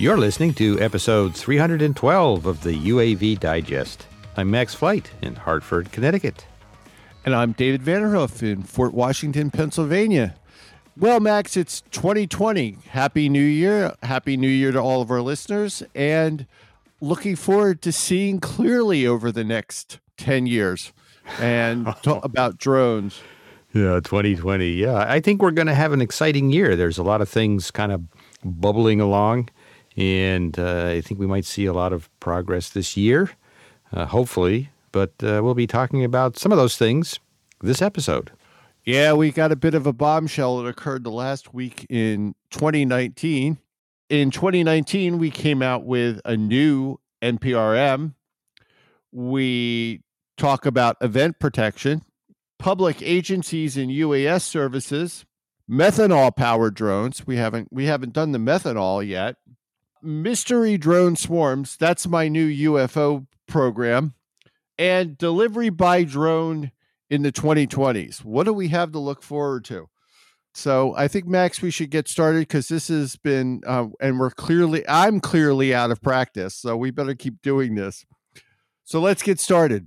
You're listening to episode 312 of the UAV Digest. I'm Max Flight in Hartford, Connecticut. And I'm David Vanderhoof in Fort Washington, Pennsylvania. Well, Max, it's 2020. Happy New Year. Happy New Year to all of our listeners. And looking forward to seeing clearly over the next 10 years and talk about drones. Yeah, 2020. Yeah, I think we're going to have an exciting year. There's a lot of things kind of bubbling along, and I think we might see a lot of progress this year, hopefully. But we'll be talking about some of those things this episode. Yeah, we got a bit of a bombshell that occurred the last week in 2019. In 2019, we came out with a new NPRM. We talk about event protection, public agencies and UAS services, methanol-powered drones. We haven't done the methanol yet. Mystery drone swarms. That's my new UFO program. And delivery by drone in the 2020s. What do we have to look forward to? So I think, Max, we should get started because this has been, and I'm clearly out of practice, so we better keep doing this. So let's get started.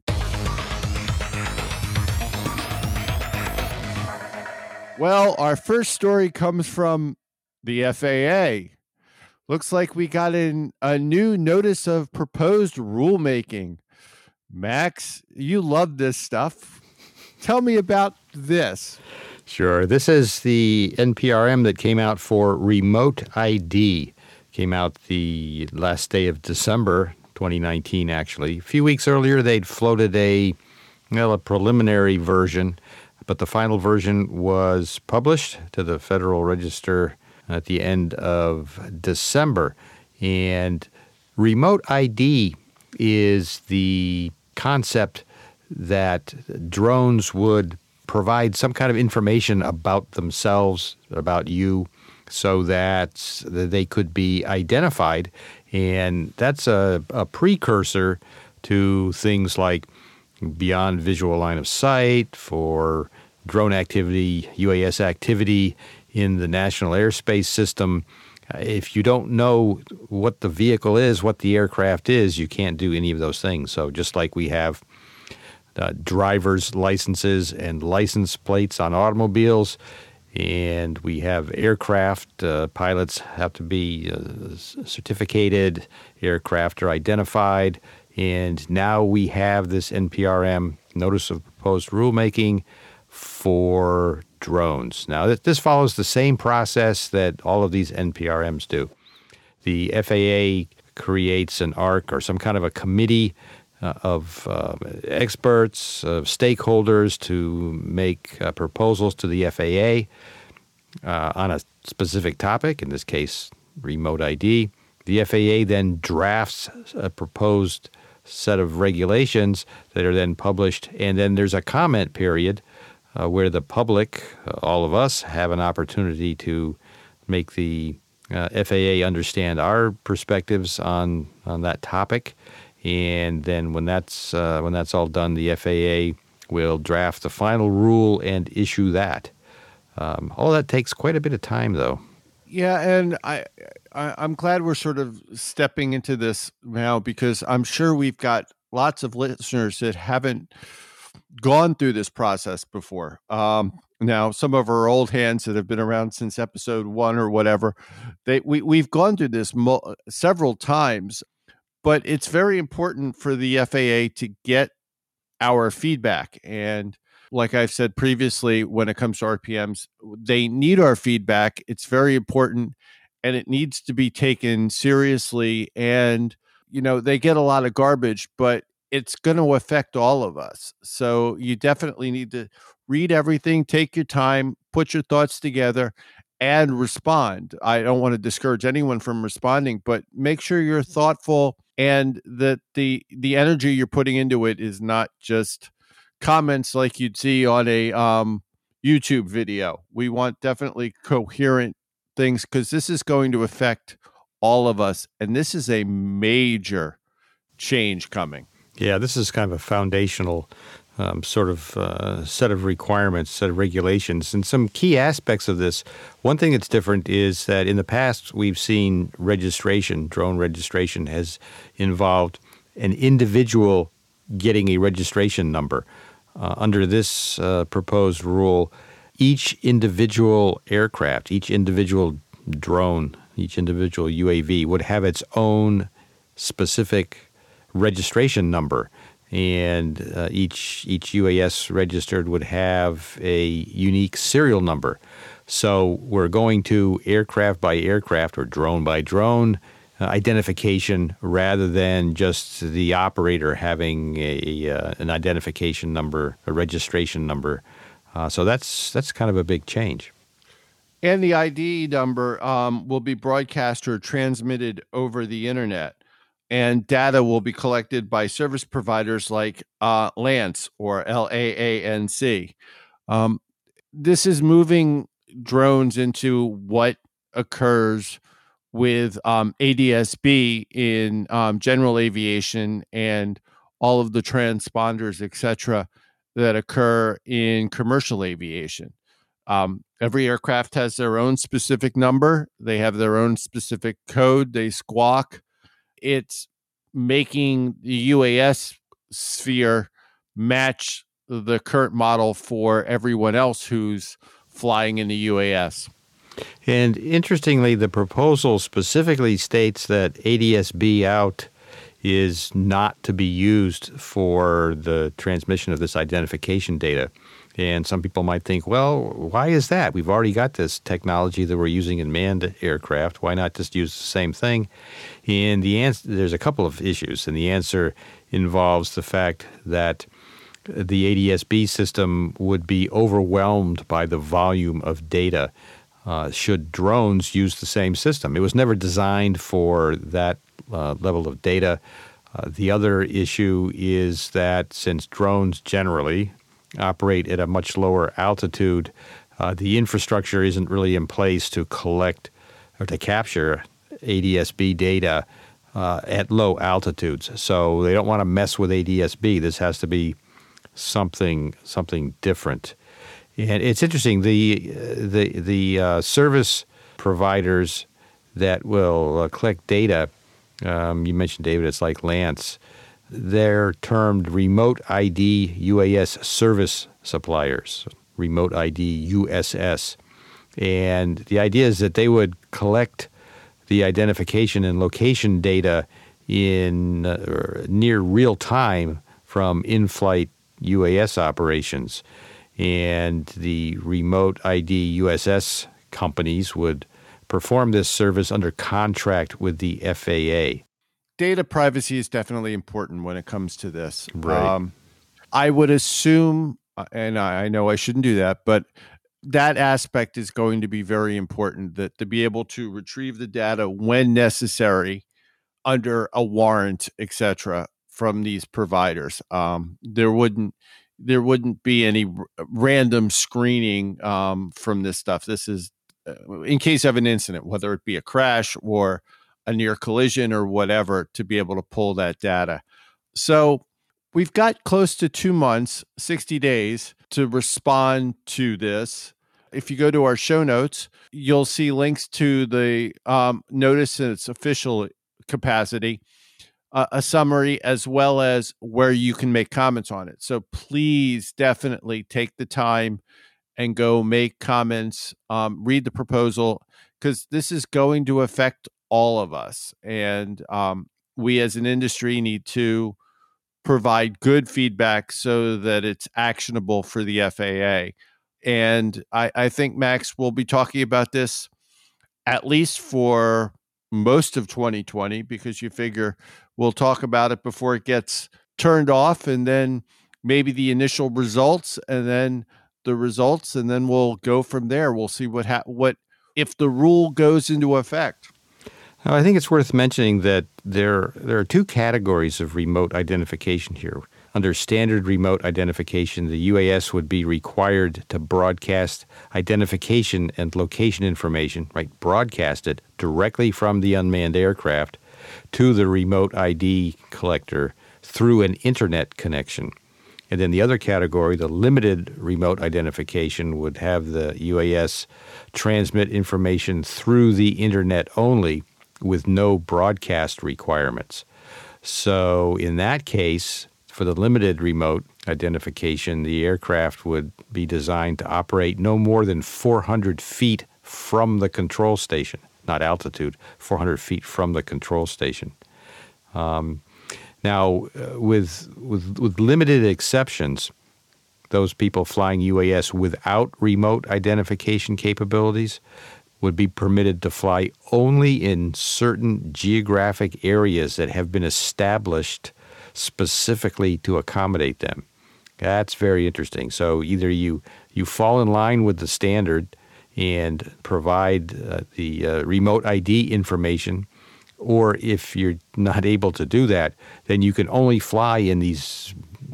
Well, our first story comes from the FAA. Looks like we got a new notice of proposed rulemaking. Max, you love this stuff. Tell me about this. Sure. This is the NPRM that came out for Remote ID. Came out the last day of December 2019, actually. A few weeks earlier, they'd floated a preliminary version, but the final version was published to the Federal Register at the end of December. And Remote ID is the concept that drones would provide some kind of information about themselves, about you, so that they could be identified. And that's a precursor to things like beyond visual line of sight for drone activity, UAS activity in the National Airspace System. If you don't know what the vehicle is, what the aircraft is, you can't do any of those things. So just like we have driver's licenses and license plates on automobiles, and we have aircraft, pilots have to be certificated, aircraft are identified, and now we have this NPRM, Notice of Proposed Rulemaking, for drones. Now, this follows the same process that all of these NPRMs do. The FAA creates an ARC or some kind of a committee of experts, stakeholders to make proposals to the FAA on a specific topic, in this case, remote ID. The FAA then drafts a proposed set of regulations that are then published, and then there's a comment period where the public, all of us, have an opportunity to make the FAA understand our perspectives on that topic. And then when that's all done, the FAA will draft the final rule and issue that. All that takes quite a bit of time, though. Yeah, and I'm glad we're sort of stepping into this now because I'm sure we've got lots of listeners that haven't gone through this process before. Now, some of our old hands that have been around since episode 1 or whatever, we've gone through this several times. But it's very important for the FAA to get our feedback. And like I've said previously, when it comes to RPMs, they need our feedback. It's very important, and it needs to be taken seriously. And, they get a lot of garbage, but it's going to affect all of us. So you definitely need to read everything, take your time, put your thoughts together, and respond. I don't want to discourage anyone from responding, but make sure you're thoughtful and that the energy you're putting into it is not just comments like you'd see on a YouTube video. We want definitely coherent things because this is going to affect all of us, and this is a major change coming. Yeah, this is kind of a foundational set of requirements, set of regulations. And some key aspects of this, one thing that's different is that in the past we've seen drone registration has involved an individual getting a registration number. Under this proposed rule, each individual aircraft, each individual drone, each individual UAV would have its own specific registration number. And each UAS registered would have a unique serial number. So we're going to aircraft by aircraft or drone by drone identification rather than just the operator having an identification number, a registration number. So that's kind of a big change. And the ID number will be broadcast or transmitted over the internet. And data will be collected by service providers like LAANC or LAANC. This is moving drones into what occurs with ADS-B in general aviation and all of the transponders, et cetera, that occur in commercial aviation. Every aircraft has their own specific number. They have their own specific code. They squawk. It's making the UAS sphere match the current model for everyone else who's flying in the UAS. And interestingly, the proposal specifically states that ADS-B out is not to be used for the transmission of this identification data. And some people might think, well, why is that? We've already got this technology that we're using in manned aircraft. Why not just use the same thing? And the answer, there's a couple of issues, and the answer involves the fact that the ADS-B system would be overwhelmed by the volume of data should drones use the same system. It was never designed for that level of data. The other issue is that since drones generally operate at a much lower altitude, the infrastructure isn't really in place to collect or to capture ADS-B data at low altitudes. So they don't want to mess with ADS-B. This has to be something different. And it's interesting, the service providers that will collect data, you mentioned, David, it's like LAANC. They're termed Remote ID UAS Service Suppliers, Remote ID USS. And the idea is that they would collect the identification and location data in near real time from in-flight UAS operations. And the Remote ID USS companies would perform this service under contract with the FAA. Data privacy is definitely important when it comes to this. Right. I would assume, and I know I shouldn't do that, but that aspect is going to be very important, that to be able to retrieve the data when necessary under a warrant, et cetera, from these providers. There wouldn't be any random screening from this stuff. This is in case of an incident, whether it be a crash or a near collision or whatever, to be able to pull that data. So we've got close to 2 months, 60 days to respond to this. If you go to our show notes, you'll see links to the notice in its official capacity, a summary, as well as where you can make comments on it. So please definitely take the time and go make comments, read the proposal, because this is going to affect all of us. And we as an industry need to provide good feedback so that it's actionable for the FAA. And I think, Max, will be talking about this at least for most of 2020, because you figure we'll talk about it before it gets turned off, and then maybe the initial results, and then the results, and then we'll go from there. We'll see what if the rule goes into effect. I think it's worth mentioning that there are two categories of remote identification here. Under standard remote identification, the UAS would be required to broadcast identification and location information, right? Broadcast it directly from the unmanned aircraft to the remote ID collector through an internet connection. And then the other category, the limited remote identification, would have the UAS transmit information through the internet only with no broadcast requirements. So in that case, for the limited remote identification, the aircraft would be designed to operate no more than 400 feet from the control station, not altitude, 400 feet from the control station. Now, with limited exceptions, those people flying UAS without remote identification capabilities would be permitted to fly only in certain geographic areas that have been established specifically to accommodate them. That's very interesting. So either you fall in line with the standard and provide the remote ID information, or if you're not able to do that, then you can only fly in these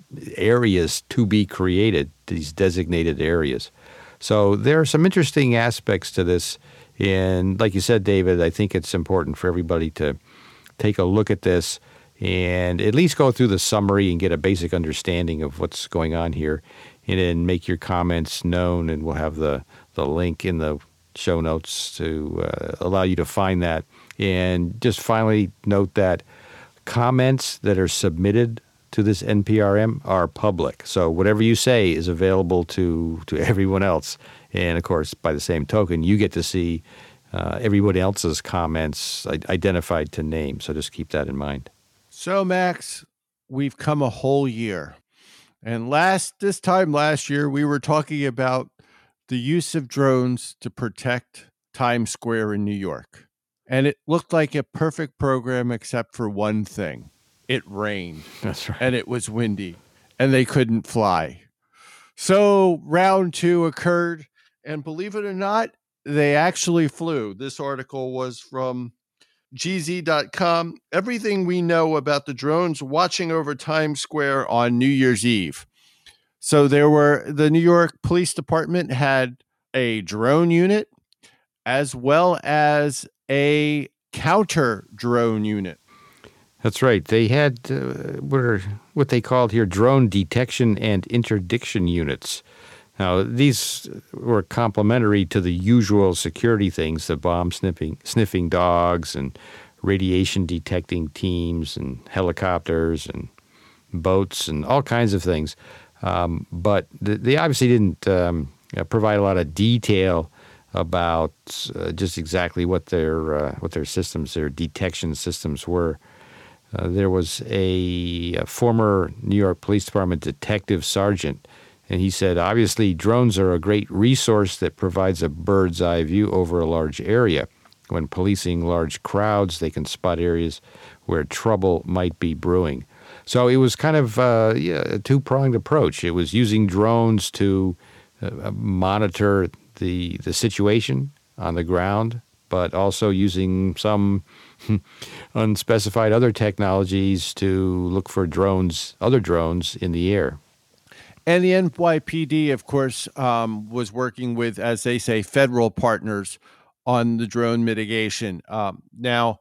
areas to be created, these designated areas. So there are some interesting aspects to this. And like you said, David, I think it's important for everybody to take a look at this and at least go through the summary and get a basic understanding of what's going on here, and then make your comments known, and we'll have the link in the show notes to allow you to find that. And just finally note that comments that are submitted to this NPRM are public. So whatever you say is available to everyone else. And, of course, by the same token, you get to see everybody else's comments identified to name. So just keep that in mind. So, Max, we've come a whole year. And this time last year, we were talking about the use of drones to protect Times Square in New York. And it looked like a perfect program except for one thing. It rained. That's right. And it was windy. And they couldn't fly. So round 2 occurred. And believe it or not, they actually flew. This article was from GZ.com. Everything we know about the drones watching over Times Square on New Year's Eve. So the New York Police Department had a drone unit as well as a counter drone unit. That's right. They had what they called here drone detection and interdiction units. Now, these were complementary to the usual security things, the bomb sniffing dogs and radiation detecting teams and helicopters and boats and all kinds of things. But they obviously didn't provide a lot of detail about just exactly what their systems, their detection systems were. There was a former New York Police Department detective sergeant, and he said, obviously, drones are a great resource that provides a bird's eye view over a large area. When policing large crowds, they can spot areas where trouble might be brewing. So it was kind of a two-pronged approach. It was using drones to monitor the situation on the ground, but also using some unspecified other technologies to look for other drones in the air. And the NYPD, of course, was working with, as they say, federal partners on the drone mitigation. Now,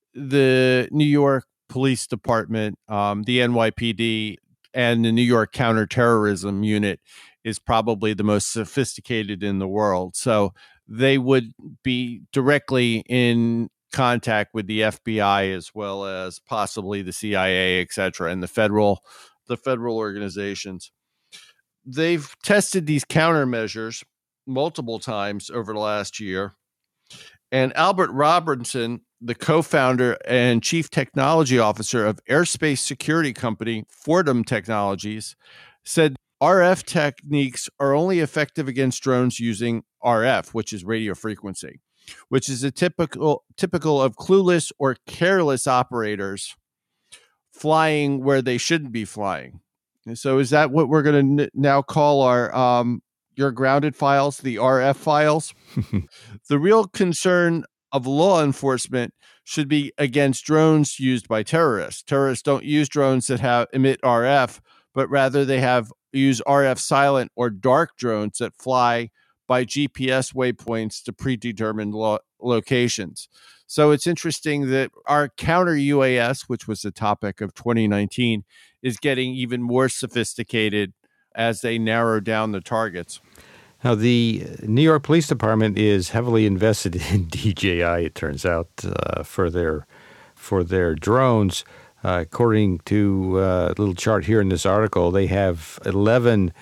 the New York Police Department, the NYPD, and the New York Counterterrorism Unit is probably the most sophisticated in the world. So they would be directly in contact with the FBI as well as possibly the CIA, et cetera, and the federal organizations. They've tested these countermeasures multiple times over the last year. And Albert Robinson, the co-founder and chief technology officer of aerospace security company Fordham Technologies, said RF techniques are only effective against drones using RF, which is radio frequency, which is a typical of clueless or careless operators flying where they shouldn't be flying. And so is that what we're going to now call our your grounded files, the RF files? The real concern of law enforcement should be against drones used by terrorists. Terrorists don't use drones that emit RF, but rather they use RF silent or dark drones that fly by GPS waypoints to predetermined locations. So it's interesting that our counter UAS, which was the topic of 2019, is getting even more sophisticated as they narrow down the targets. Now, the New York Police Department is heavily invested in DJI, it turns out, for their drones. According to a little chart here in this article, they have 11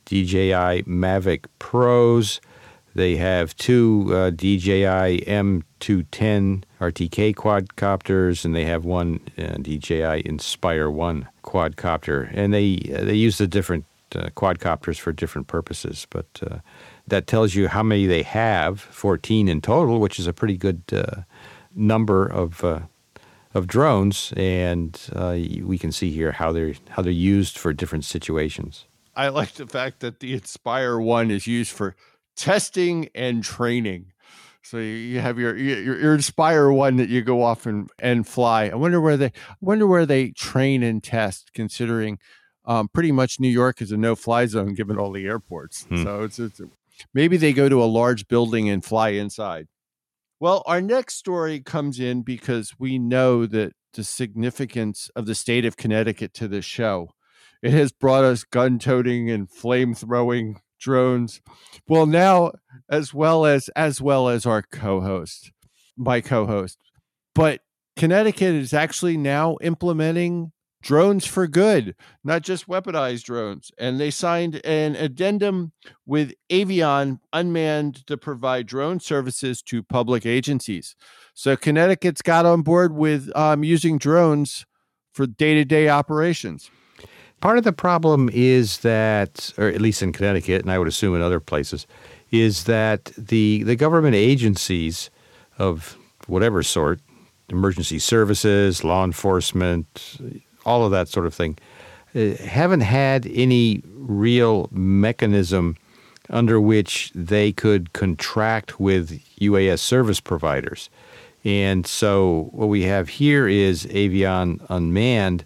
DJI Mavic Pros. They have 2 DJI M210 RTK quadcopters, and they have 1 DJI Inspire 1 quadcopter. And they use the different quadcopters for different purposes, but that tells you how many they have, 14 in total, which is a pretty good number of drones, and we can see here how they're used for different situations. I like the fact that the Inspire 1 is used for testing and training. So you have your Inspire 1 that you go off and fly. I wonder where they train and test, considering pretty much New York is a no-fly zone given all the airports. So it's maybe they go to a large building and fly inside. Well, our next story comes in because we know that the significance of the state of Connecticut to this show. It has brought us gun-toting and flame-throwing drones. Well, now as well as our co-host, my co-host. But Connecticut is actually now implementing drones for good, not just weaponized drones. And they signed an addendum with Avion Unmanned to provide drone services to public agencies. So Connecticut's got on board with using drones for day-to-day operations. Part of the problem is that, or at least in Connecticut, and I would assume in other places, is that the government agencies of whatever sort, emergency services, law enforcement, all of that sort of thing, haven't had any real mechanism under which they could contract with UAS service providers. And so what we have here is Avion Unmanned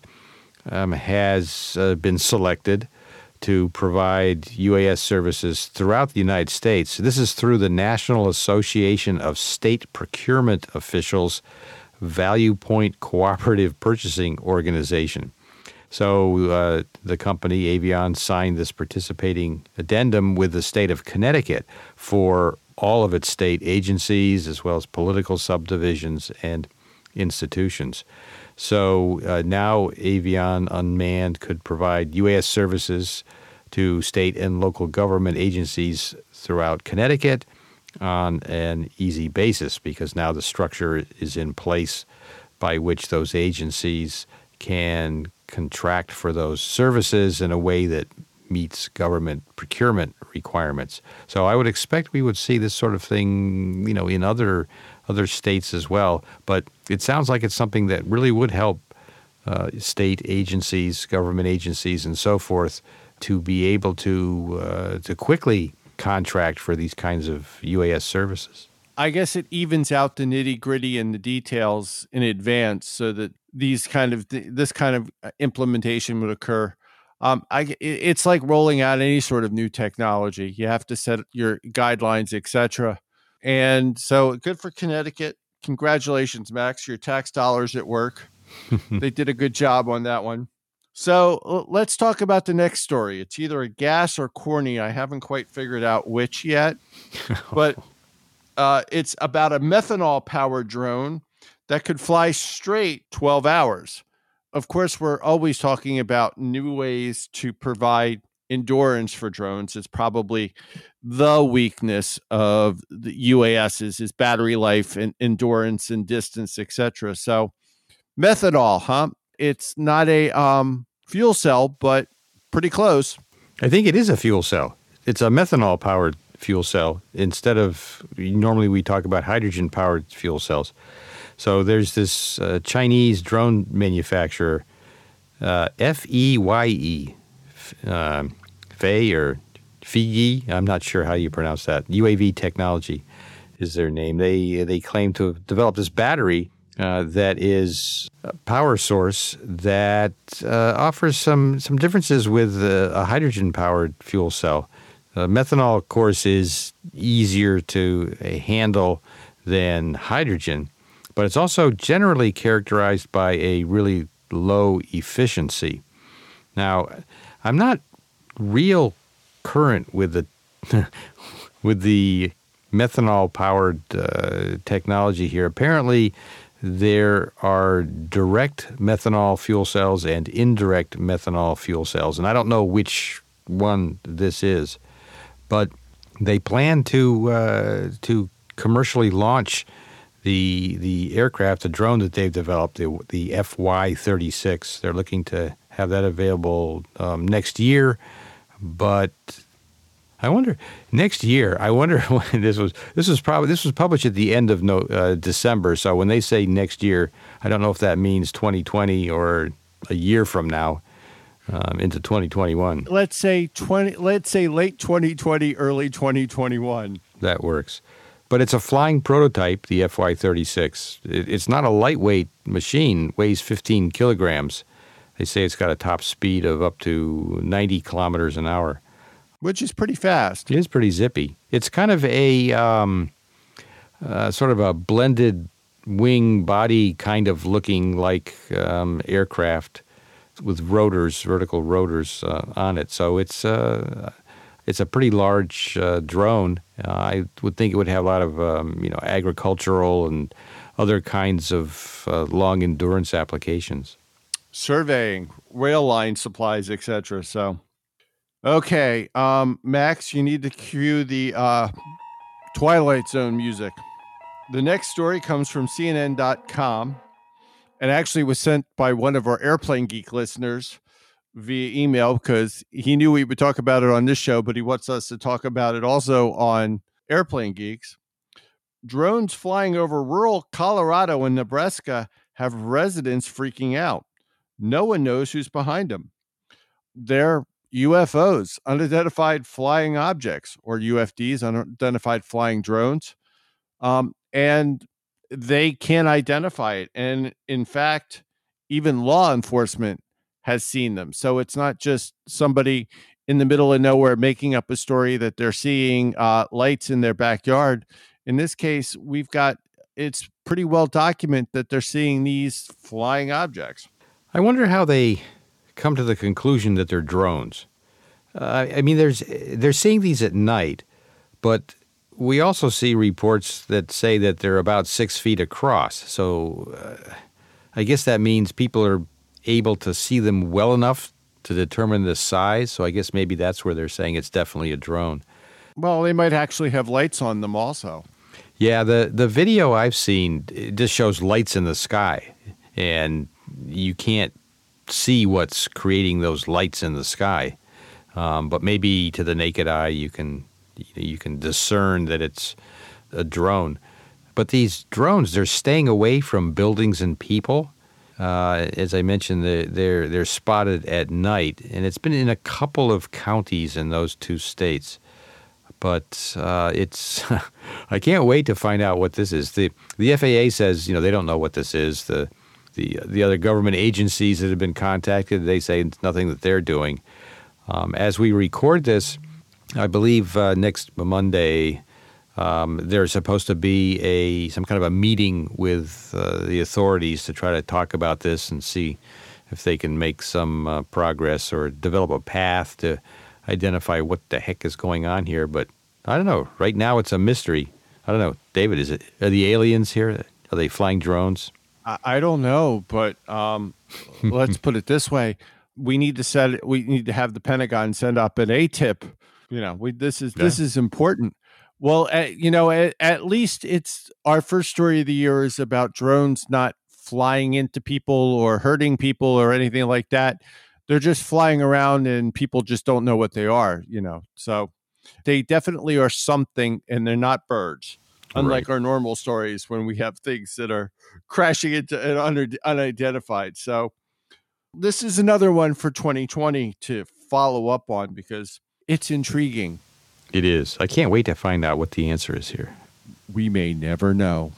has been selected to provide UAS services throughout the United States. This is through the National Association of State Procurement Officials Value Point Cooperative Purchasing Organization. So the company Avion signed this participating addendum with the state of Connecticut for all of its state agencies as well as political subdivisions and institutions. So now Avion Unmanned could provide UAS services to state and local government agencies throughout Connecticut on an easy basis, because now the structure is in place by which those agencies can contract for those services in a way that meets government procurement requirements. So I would expect we would see this sort of thing, in other states as well. But it sounds like it's something that really would help state agencies, government agencies, and so forth to be able to quickly contract for these kinds of UAS services. I guess it evens out the nitty-gritty and the details in advance so that this kind of implementation would occur. It's like rolling out any sort of new technology. You have to set your guidelines, etc. And so good for Connecticut. Congratulations, Max. Your tax dollars at work. They did a good job on that one. So let's talk about the next story. It's either a gas or corny. I haven't quite figured out which yet. But it's about a methanol-powered drone that could fly straight 12 hours. Of course, we're always talking about new ways to provide endurance for drones. It's probably the weakness of the UASs is battery life and endurance and distance, etc. So methanol, It's not a fuel cell, but pretty close. I think it is a fuel cell. It's a methanol-powered fuel cell instead of, normally we talk about hydrogen-powered fuel cells. So there's this Chinese drone manufacturer, FEYE, Fei or Fei, I'm not sure how you pronounce that. UAV Technology is their name. They claim to have developed this battery that is a power source that offers some differences with a hydrogen-powered fuel cell. Methanol, of course, is easier to handle than hydrogen, but it's also generally characterized by a really low efficiency. Now, I'm not real current with the with the methanol-powered technology here. Apparently, there are direct methanol fuel cells and indirect methanol fuel cells, and I don't know which one this is, but they plan to commercially launch the aircraft, the drone that they've developed, the FY-36. They're looking to have that available next year, but I wonder next year. I wonder when this was published at the end of December. So when they say next year, I don't know if that means 2020 or a year from now into 2021. Let's say late 2020, early 2021. That works. But it's a flying prototype, the FY-36. It's not a lightweight machine. Weighs 15 kilograms. They say it's got a top speed of up to 90 kilometers an hour. Which is pretty fast. It is pretty zippy. It's kind of a sort of a blended wing body kind of looking like aircraft with rotors, vertical rotors on it. So it's a pretty large drone. I would think it would have a lot of agricultural and other kinds of long endurance applications. Surveying, rail line supplies, etc. So, okay, Max, you need to cue the Twilight Zone music. The next story comes from CNN.com and actually was sent by one of our Airplane Geek listeners via email because he knew we would talk about it on this show, but he wants us to talk about it also on Airplane Geeks. Drones flying over rural Colorado and Nebraska have residents freaking out. No one knows who's behind them. They're UFOs, unidentified flying objects, or UFDs, unidentified flying drones. And they can't identify it. And in fact, even law enforcement has seen them. So it's not just somebody in the middle of nowhere making up a story that they're seeing lights in their backyard. In this case, it's pretty well documented that they're seeing these flying objects. I wonder how they come to the conclusion that they're drones. I mean, they're seeing these at night, but we also see reports that say that they're about 6 feet across. So I guess that means people are able to see them well enough to determine the size. So I guess maybe that's where they're saying it's definitely a drone. Well, they might actually have lights on them also. Yeah, the video I've seen, it just shows lights in the sky, and you can't see what's creating those lights in the sky. But maybe to the naked eye, you can discern that it's a drone. But these drones, they're staying away from buildings and people. As I mentioned, they're spotted at night, and it's been in a couple of counties in those two states. But it's I can't wait to find out what this is. The FAA says they don't know what this is. The other government agencies that have been contacted, they say it's nothing that they're doing. As we record this, I believe next Monday there's supposed to be some kind of a meeting with the authorities to try to talk about this and see if they can make some progress or develop a path to identify what the heck is going on here. But I don't know. Right now it's a mystery. I don't know. David, are the aliens here? Are they flying drones? I don't know, but let's put it this way. We need to have the Pentagon send up an ATIP. This is important. Well, at least it's our first story of the year is about drones not flying into people or hurting people or anything like that. They're just flying around and people just don't know what they are, So they definitely are something, and they're not birds. Unlike our normal stories when we have things that are crashing into unidentified. So this is another one for 2020 to follow up on because it's intriguing. It is. I can't wait to find out what the answer is here. We may never know.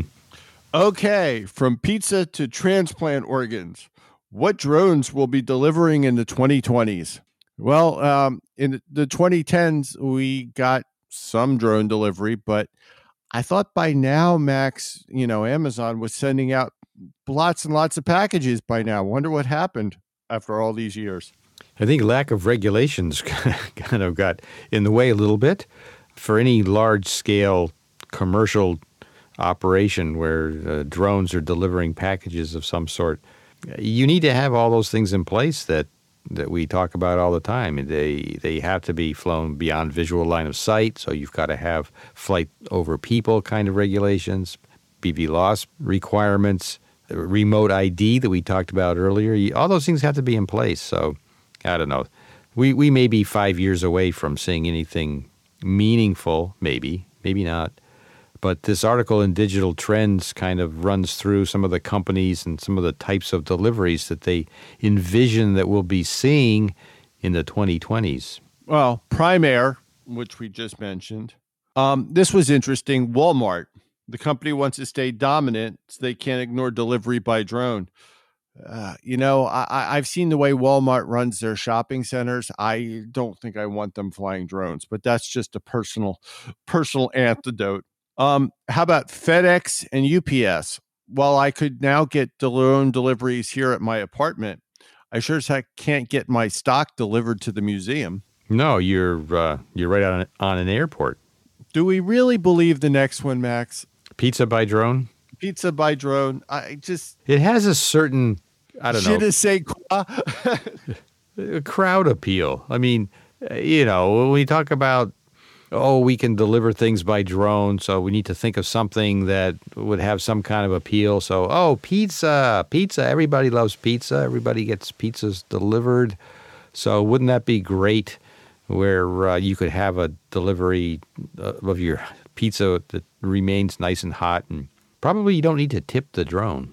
Okay, from pizza to transplant organs. What drones will be delivering in the 2020s? Well, in the 2010s, we got some drone delivery, but I thought by now, Max, Amazon was sending out lots and lots of packages by now. Wonder what happened after all these years. I think lack of regulations kind of got in the way a little bit. For any large-scale commercial operation where drones are delivering packages of some sort, you need to have all those things in place that we talk about all the time. They have to be flown beyond visual line of sight, so you've got to have flight over people kind of regulations, BB loss requirements, remote ID that we talked about earlier. All those things have to be in place. So I don't know. We may be 5 years away from seeing anything meaningful, maybe not. But this article in Digital Trends kind of runs through some of the companies and some of the types of deliveries that they envision that we'll be seeing in the 2020s. Well, Prime Air, which we just mentioned. This was interesting. Walmart, the company wants to stay dominant, so they can't ignore delivery by drone. I've seen the way Walmart runs their shopping centers. I don't think I want them flying drones, but that's just a personal antidote. How about FedEx and UPS? Well, I could now get drone deliveries here at my apartment. I sure as heck can't get my stock delivered to the museum. No, you're right on an airport. Do we really believe the next one, Max? Pizza by drone? Pizza by drone. It has a certain, I don't know. Je ne sais quoi. Crowd appeal. I mean, when we talk about, we can deliver things by drone, so we need to think of something that would have some kind of appeal. So, pizza. Everybody loves pizza. Everybody gets pizzas delivered. So wouldn't that be great where you could have a delivery of your pizza that remains nice and hot, and probably you don't need to tip the drone.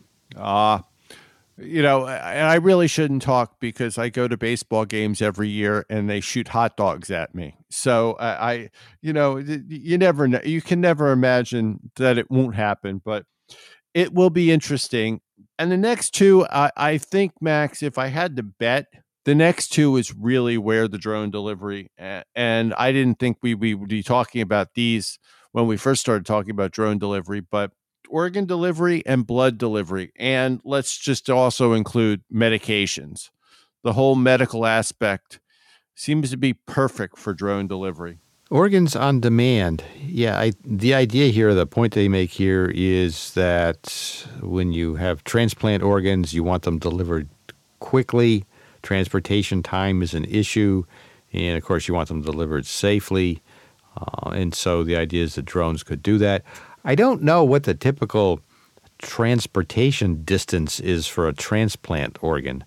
And I really shouldn't talk because I go to baseball games every year and they shoot hot dogs at me. So you never know. You can never imagine that it won't happen, but it will be interesting. And the next two, I think, Max, if I had to bet, the next two is really where the drone delivery. And I didn't think we would be talking about these when we first started talking about drone delivery, but organ delivery and blood delivery. And let's just also include medications. The whole medical aspect seems to be perfect for drone delivery. Organs on demand. Yeah, the idea here, the point they make here is that when you have transplant organs, you want them delivered quickly. Transportation time is an issue. And, of course, you want them delivered safely. And so the idea is that drones could do that. I don't know what the typical transportation distance is for a transplant organ.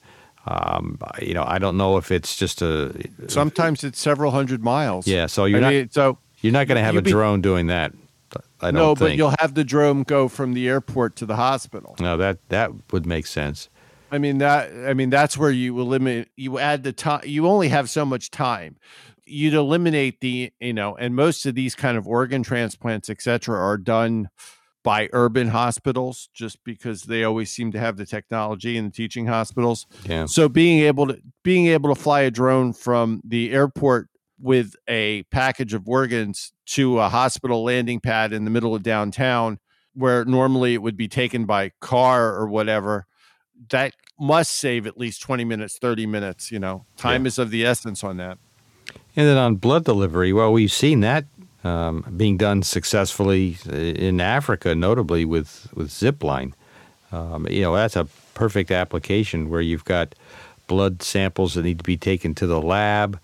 I don't know if it's just sometimes it's several hundred miles. Yeah, so you're not going to have a drone doing that. I don't think. But you'll have the drone go from the airport to the hospital. No, that would make sense. That's where you eliminate. You add the time. You only have so much time. You'd eliminate and most of these kind of organ transplants, et cetera, are done by urban hospitals just because they always seem to have the technology in the teaching hospitals. Yeah. So being able to fly a drone from the airport with a package of organs to a hospital landing pad in the middle of downtown, where normally it would be taken by car or whatever, that must save at least 20 minutes, 30 minutes. Time is of the essence on that. And then on blood delivery, well, we've seen that being done successfully in Africa, notably with Zipline. That's a perfect application where you've got blood samples that need to be taken to the lab.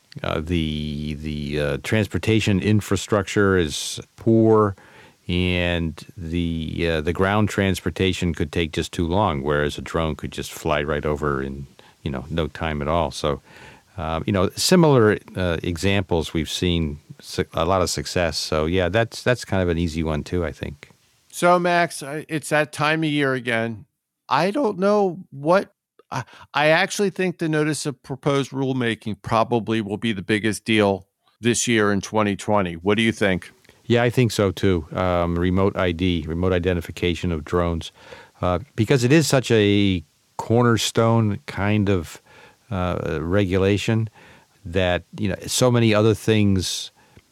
The transportation infrastructure is poor, and the ground transportation could take just too long, whereas a drone could just fly right over in no time at all. So. Similar examples we've seen a lot of success. So yeah, that's kind of an easy one too, I think. So Max, it's that time of year again. I don't know what. I actually think the notice of proposed rulemaking probably will be the biggest deal this year in 2020. What do you think? Yeah, I think so too. Remote ID, remote identification of drones, because it is such a cornerstone kind of regulation that so many other things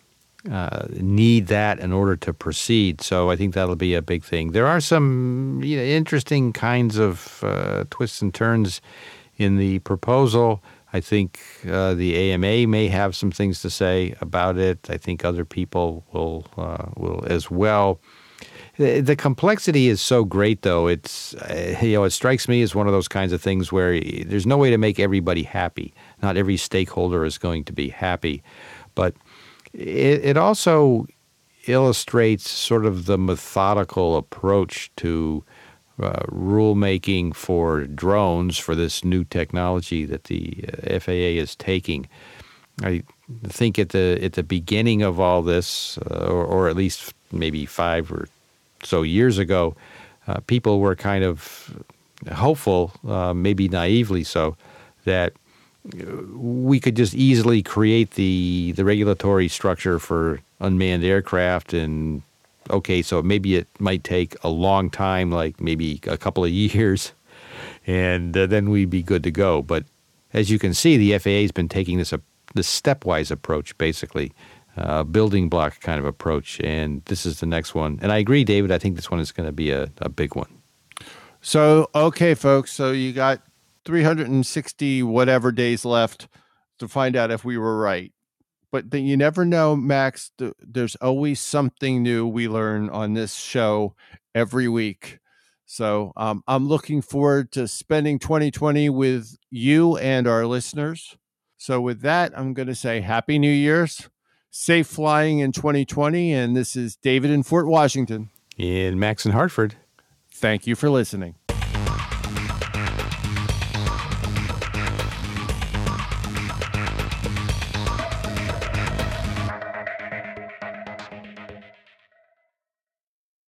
need that in order to proceed. So I think that'll be a big thing. There are some interesting kinds of twists and turns in the proposal. I think the AMA may have some things to say about it. I think other people will as well. The complexity is so great, though. It's it strikes me as one of those kinds of things where there's no way to make everybody happy. Not every stakeholder is going to be happy, but it also illustrates sort of the methodical approach to rulemaking for drones, for this new technology that the FAA is taking. I think at the beginning of all this, or at least maybe 5 or so years ago, people were kind of hopeful, maybe naively so, that we could just easily create the regulatory structure for unmanned aircraft. And okay, so maybe it might take a long time, like maybe a couple of years, and then we'd be good to go. But as you can see, the FAA has been taking this stepwise approach, basically, building block kind of approach. And this is the next one. And I agree, David, I think this one is going to be a big one. So, okay, folks, so you got 360 whatever days left to find out if we were right. But then you never know, Max. There's always something new we learn on this show every week. So I'm looking forward to spending 2020 with you and our listeners. So with that, I'm going to say Happy New Year's, safe flying in 2020. And this is David in Fort Washington. And Max in Hartford. Thank you for listening.